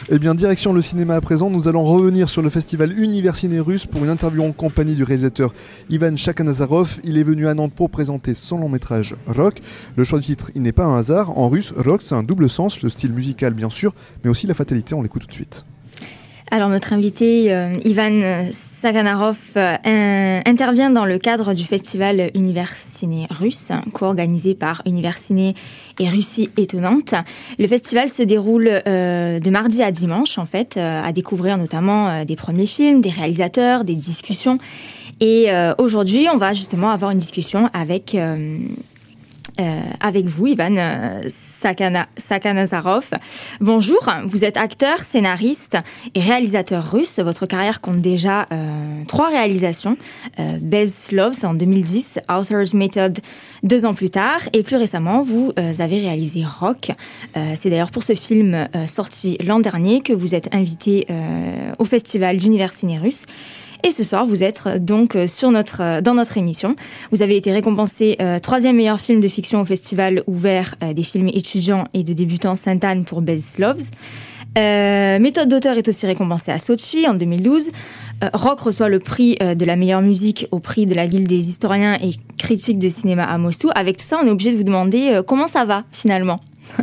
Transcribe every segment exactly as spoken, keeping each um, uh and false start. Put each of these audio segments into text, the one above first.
Eh bien, direction le cinéma à présent, nous allons revenir sur le festival Univers Ciné Russe pour une interview en compagnie du réalisateur Ivan Shakanazarov. Il est venu à Nantes pour présenter son long métrage Rock. Le choix du titre, il n'est pas un hasard. En russe, Rock, c'est un double sens, le style musical bien sûr, mais aussi la fatalité, on l'écoute tout de suite. Alors notre invité euh, Ivan Shakanazarov euh, intervient dans le cadre du festival Univers Ciné Russe, co-organisé par Univers Ciné et Russie Étonnante. Le festival se déroule euh, de mardi à dimanche en fait, euh, à découvrir notamment euh, des premiers films, des réalisateurs, des discussions. Et euh, aujourd'hui, on va justement avoir une discussion avec euh, Euh, avec vous, Ivan euh, Sakana, Shakanazarov. Bonjour, vous êtes acteur, scénariste et réalisateur russe. Votre carrière compte déjà euh, trois réalisations. Euh, Best Love, c'est en deux mille dix, Author's Method deux ans plus tard, et plus récemment, vous euh, avez réalisé Rock. Euh, c'est d'ailleurs pour ce film euh, sorti l'an dernier que vous êtes invité euh, au festival d'Univers Ciné Russe. Et ce soir, vous êtes donc sur notre, dans notre émission. Vous avez été récompensé euh, troisième meilleur film de fiction au festival ouvert euh, des films étudiants et de débutants Sainte-Anne pour Best Loves. Euh, Méthode d'auteur est aussi récompensée à Sochi en deux mille douze. Euh, Rock reçoit le prix euh, de la meilleure musique au prix de la Guilde des historiens et critiques de cinéma à Moscou. Avec tout ça, on est obligé de vous demander euh, comment ça va finalement.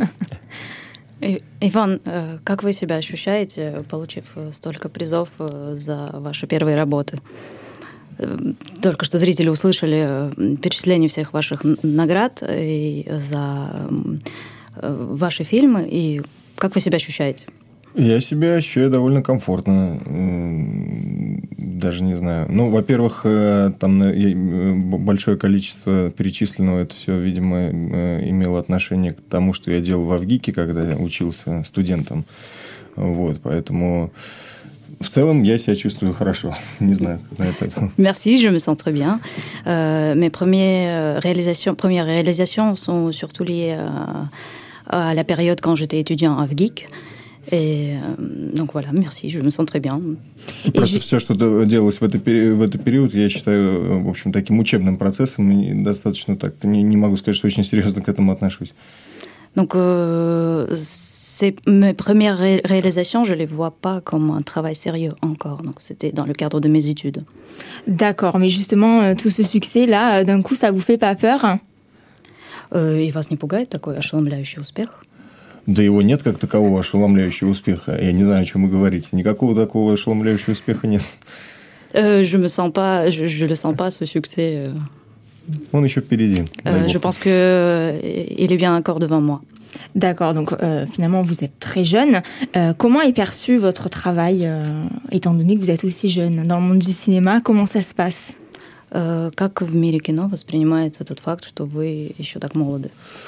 Иван, как вы себя ощущаете, получив столько призов за ваши первые работы? Только что зрители услышали перечисление всех ваших наград и за ваши фильмы. И как вы себя ощущаете? Я себя ощущаю довольно комфортно. Даже не знаю. Ну, во-первых, там большое количество перечисленного, это все, видимо, имело отношение к тому, что я делал в Авгике, когда я учился студентом. Вот, поэтому в целом я себя чувствую хорошо. Не знаю, как на это. Merci, je me sens très bien. Euh, mes premières réalisations, premières réalisations sont surtout liées à, à la période quand j'étais étudiant à Avgik. Et euh, donc voilà, merci, je me sens très bien. Просто je... все, что делалось в, это, в этот период, я считаю, в общем, таким учебным процессом, и достаточно так, не, не могу сказать, что очень серьезно к этому отношусь. Donc, euh, c'est, mes premières ré- réalisations, je ne les vois pas comme un travail sérieux encore. Donc, c'était dans le cadre de mes études. D'accord, mais justement, tout ce succès-là, d'un coup, ça ne vous fait pas peur? euh, И вас не пугает такой ошеломляющий успех? Да его нет как такового ошеломляющего успеха. Я не знаю, о чем вы говорите. Никакого такого ошеломляющего успеха нет. Euh, je me sens pas, je, je le sens pas, ce succès. Euh... Он еще впереди. Euh, je pense que euh, il est bien encore devant moi. D'accord, donc euh, finalement vous êtes très jeune. Euh, comment est perçu votre travail, euh, étant donné que vous êtes aussi jeune dans le monde du cinéma? Comment ça se passe? Euh, как в мире кино воспринимается тот факт, что вы еще так молоды?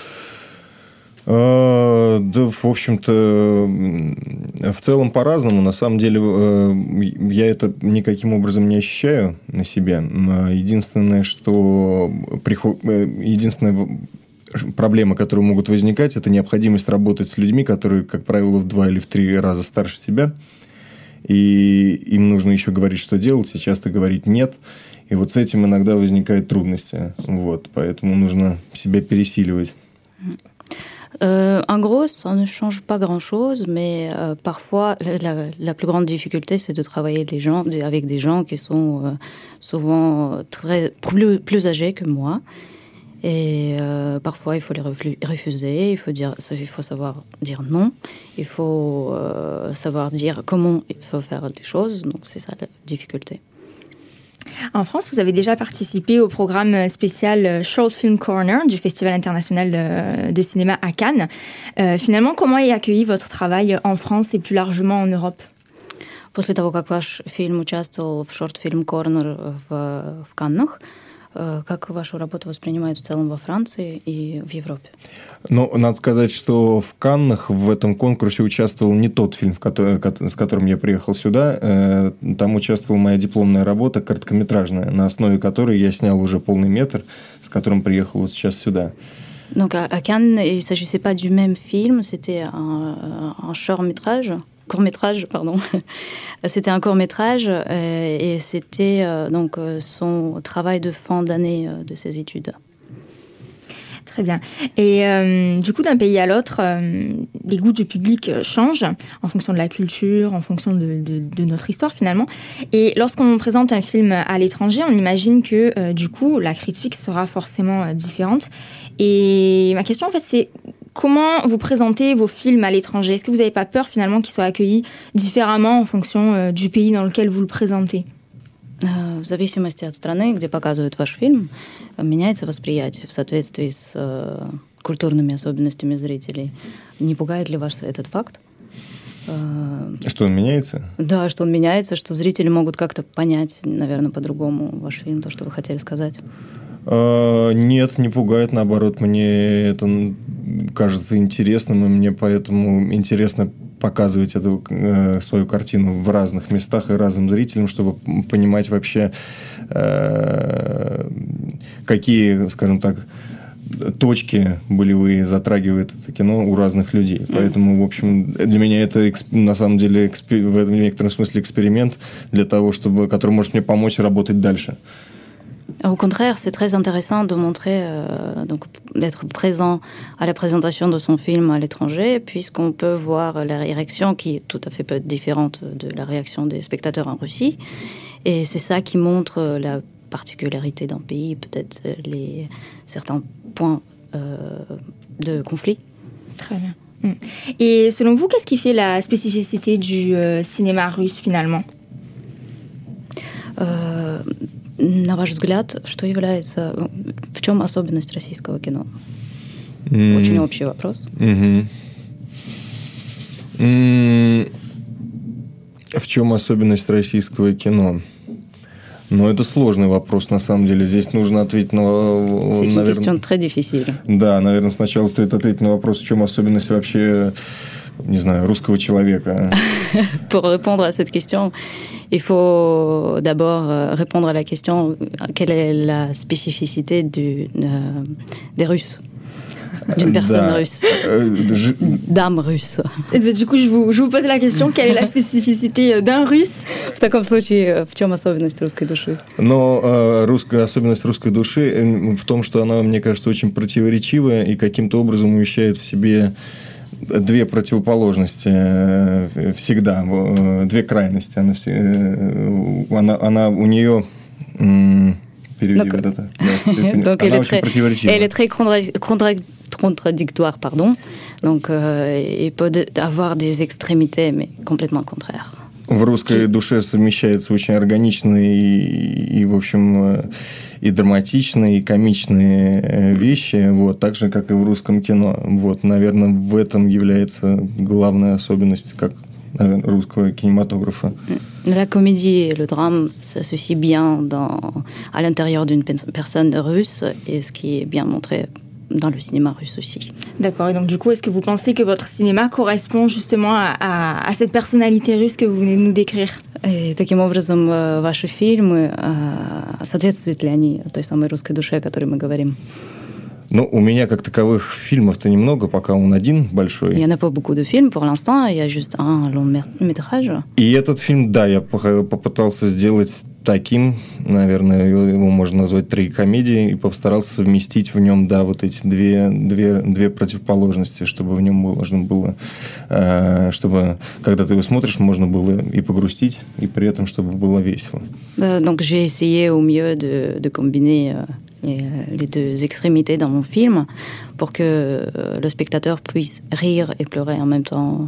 Да, в общем-то, в целом по-разному. На самом деле, я это никаким образом не ощущаю на себе. Единственное, что приход... единственная проблема, которая могут возникать, это необходимость работать с людьми, которые, как правило, в два или в три раза старше себя. И им нужно еще говорить, что делать, и часто говорить «нет». И вот с этим иногда возникают трудности. Вот, поэтому нужно себя пересиливать. Euh, en gros, ça ne change pas grand-chose, mais euh, parfois, la, la plus grande difficulté, c'est de travailler les gens, avec des gens qui sont euh, souvent très, plus, plus âgés que moi. Et euh, parfois, il faut les refuser, il faut, dire, il faut savoir dire non, il faut euh, savoir dire comment il faut faire les choses. Donc, c'est ça la difficulté. En France, vous avez déjà participé au programme spécial Short Film Corner du Festival international de cinéma à Cannes. Euh, finalement, comment est accueilli votre travail en France et plus largement en Europe? После того, как ваш фильм участвовал в Short Film Corner в, в Каннах, как вашу работу воспринимают в целом во Франции и в Европе? Ну, надо сказать, что в Каннах в этом конкурсе участвовал не тот фильм, в который, с которым я приехал сюда. Там участвовала моя дипломная работа, короткометражная, на основе которой я снял уже полный метр, с которым приехал вот сейчас сюда. Donc à Cannes, il ne s'agissait pas du même film, c'était un, un short-métrage court-métrage, pardon. C'était un court-métrage euh, et c'était euh, donc son travail de fin d'année euh, de ses études. Très bien. Et euh, du coup, d'un pays à l'autre, euh, les goûts du public changent en fonction de la culture, en fonction de, de, de notre histoire finalement. Et lorsqu'on présente un film à l'étranger, on imagine que euh, du coup, la critique sera forcément euh, différente. Et ma question en fait, c'est comment vous présentez vos films à l'étranger? Est-ce que vous n'avez pas peur finalement qu'ils soient accueillis différemment en fonction euh, du pays dans lequel vous le présentez? В зависимости от страны, где показывают ваш фильм, меняется восприятие в соответствии с э, культурными особенностями зрителей. Не пугает ли вас этот факт? Что он меняется? Да, что он меняется, что зрители могут как-то понять, наверное, по-другому ваш фильм, то, что вы хотели сказать. Нет, не пугает, наоборот, мне это кажется интересным, и мне поэтому интересно показывать эту э, свою картину в разных местах и разным зрителям, чтобы понимать вообще, э, какие, скажем так, точки болевые затрагивает это кино у разных людей. Mm. Поэтому, в общем, для меня это на самом деле экспер... в этом некотором смысле эксперимент, для того, чтобы... который может мне помочь работать дальше. Au contraire, c'est très intéressant de montrer, euh, donc d'être présent à la présentation de son film à l'étranger, puisqu'on peut voir la réaction qui est tout à fait peu différente de la réaction des spectateurs en Russie. Et c'est ça qui montre la particularité d'un pays, peut-être les, certains points euh, de conflit. Très bien. Et selon vous, qu'est-ce qui fait la spécificité du euh, cinéma russe finalement? euh, На ваш взгляд, что является... В чем особенность российского кино? Mm. Очень общий вопрос. Mm-hmm. Mm. В чем особенность российского кино? Ну, это сложный вопрос, на самом деле. Здесь нужно ответить на... C'est une question très difficile. Да, наверное, сначала стоит ответить на вопрос, в чем особенность вообще, не знаю, русского человека. Pour répondre à cette question, il faut d'abord répondre à la question quelle est la spécificité du, euh, des Russes, d'une personne да. russe, d'âme russe. Et du coup, je vous, je vous pose la question quelle est la spécificité d'un Russe? В таком случае, в чем особенность русской души? Но э, русская, особенность русской души в том, что она, мне кажется, очень противоречивая и каким-то образом умещает в себе две противоположности всегда, две крайности. Она, она, она у нее... Donc, вот это, да, donc elle, est très, elle est très contradictoire, pardon. Donc, euh, il peut avoir des extrémités, mais complètement contraires. В русской душе совмещаются очень органичные и, и, в общем, и драматичные, и комичные вещи, вот, так же, как и в русском кино. Вот, наверное, в этом является главная особенность, как, наверное, русского кинематографа. La comédie et le drame s'associent bien dans, à l'intérieur d'une personne russe, et ce qui est bien montré dans le cinéma russe aussi. D'accord, et donc du coup, est-ce que vous pensez que votre cinéma correspond justement à, à, à cette personnalité russe que vous venez de nous décrire? И таким образом, ваши фильмы, соответствуют ли они той самой русской душе, о которой мы говорим? Ну, у меня как таковых фильмов-то немного, пока он один большой. Il y en a pas beaucoup de films pour l'instant, il y a juste un long métrage. И этот фильм, да, я попытался сделать таким, наверное, его можно назвать трагикомедией, и постарался совместить в нем, да, вот эти две, две, две противоположности, чтобы в нем можно было, э, чтобы, когда ты его смотришь, можно было и погрустить, и при этом, чтобы было весело. Donc, j'ai essayé au mieux de, de combiner les, les deux extrémités dans mon film pour que le spectateur puisse rire et pleurer en même temps.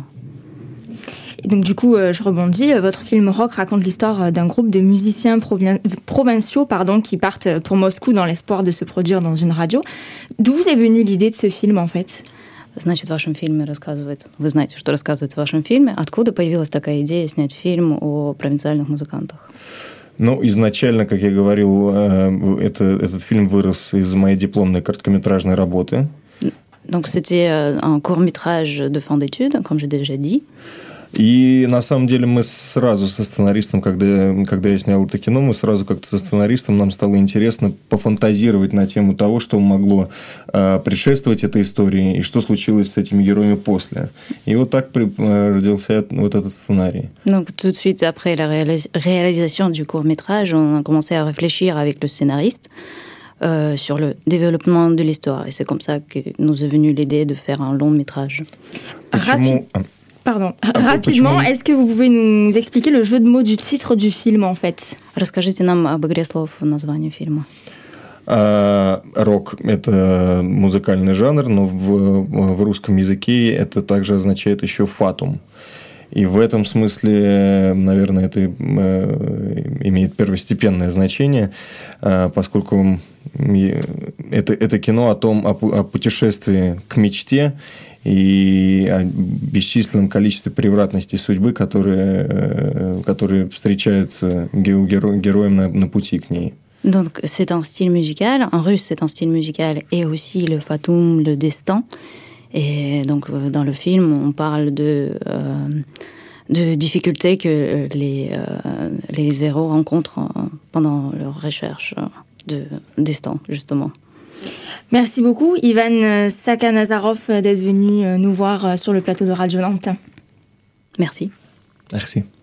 Et donc du coup, euh, je rebondis, votre film Rock raconte l'histoire d'un groupe de musiciens provin- provinciaux pardon, qui partent pour Moscou dans l'espoir de se produire dans une radio. D'où vous est venue l'idée de ce film, en fait? Значит, в вашем фильме рассказывает... Вы знаете, что рассказывается в вашем фильме. Откуда появилась такая идея снять фильм о провинциальных музыкантах? Ну, изначально, как я говорил, это, этот фильм вырос из моей дипломной короткометражной работы. Donc, c'était un court-métrage de fin d'études, comme j'ai déjà dit. И на самом деле мы сразу со сценаристом, когда, когда я снял это кино, мы сразу как-то со сценаристом, нам стало интересно пофантазировать на тему того, что могло э, предшествовать этой истории и что случилось с этими героями после. И вот так при, э, родился вот этот сценарий. Donc tout de suite après la réalis- réalisation du court-métrage, on a commencé à réfléchir avec le scénariste euh, sur le développement de l'histoire. Et c'est comme ça que nous est venue l'idée de faire un long métrage. Rapi- Pardon. Rapidement, est-ce que vous pouvez nous expliquer le jeu de mots du titre du film, en fait? Расскажите нам об игре слов в названии фильма. А, рок – это музыкальный жанр, но в, в русском языке это также означает еще фатум. И в этом смысле, наверное, это имеет первостепенное значение, поскольку это, это кино о том, о, о путешествии к мечте и о бесчисленном количестве превратностей судьбы, которые, которые встречаются героям на, на пути к ней. Donc, c'est un style musical. En russe, c'est un style musical et aussi le fatum, le destin. Et donc, dans le film, on parle de, euh, de difficultés que les, euh, les héros rencontrent pendant leur recherche de destin, justement. Merci beaucoup, Ivan Sakanazarov, d'être venu nous voir sur le plateau de Radio Nantes. Merci. Merci.